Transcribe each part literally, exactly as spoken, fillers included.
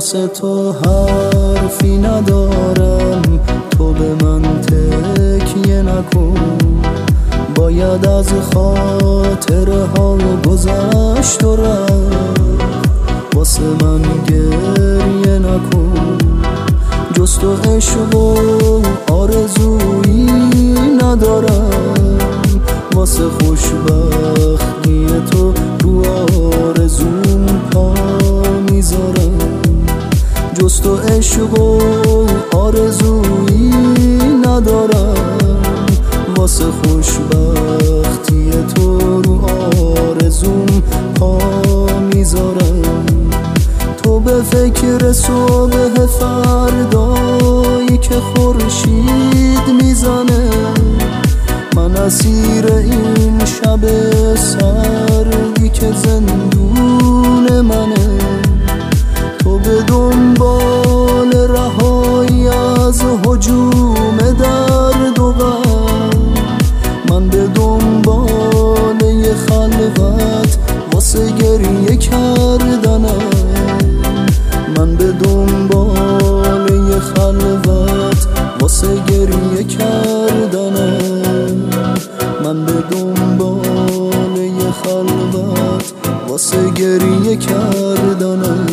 واسه تو حرفی ندارم، تو به من تکیه نکن. باید از خاطره ها گذشت و رفت، واسه من گریه نکن. جز تو عشق و آرزویی ندارم، واسه خوشبختی تو رو آرزوم پا میذارم. جز تو عشق و آرزویی ندارم، واسه خوشبختی تو رو آرزوم پا میذارم. تو به فکر صبح فردایی که خورشید میزنه، من اسیر این شب سردی که زندون منه. تو به دنبال رهایی از هجوم درد و غم، من به دنبال یه خلوت واسه گریه کردنم. من به دنبال یه خلوت واسه گریه کردنم. من به دنبال یه خلوت واسه گریه کردنم.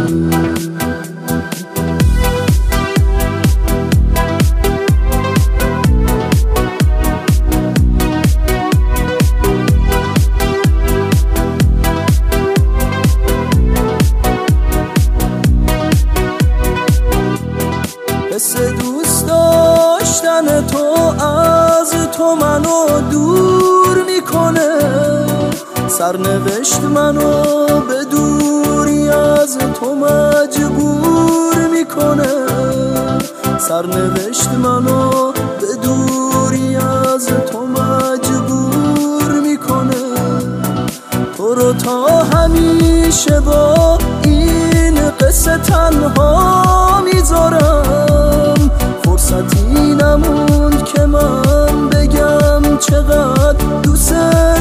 حس دوست داشتن تو از تو منو دور میکنه، سرنوشت منو به دوری از تو مجبور میکنه. سرنوشت منو به دوری از تو مجبور میکنه. تو رو تا همیشه با این قصه تنها میذارم. فرصتی نموند که من بگم چقدر دوست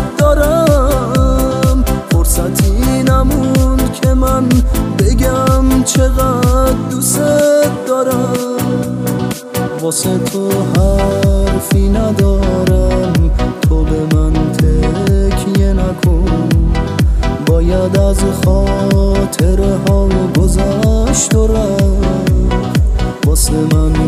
دارم. فرصتی نموند که من بگم چقدر دوست دارم. واسه تو حرفی ندارم، تو به من تکیه نکن. باید از خاطره ها گذشت و رفت، واسه من